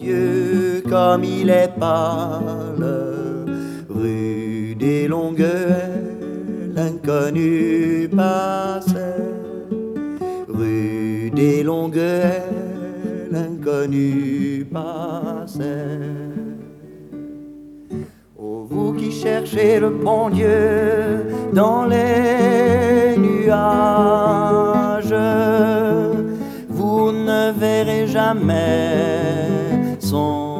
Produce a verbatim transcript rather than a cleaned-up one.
Dieu, comme il est pâle, rue des Longueuils, l'inconnu passait. Rue des Longueuils, l'inconnu passait. Oh, vous qui cherchez le bon Dieu dans les nuages, vous ne verrez jamais son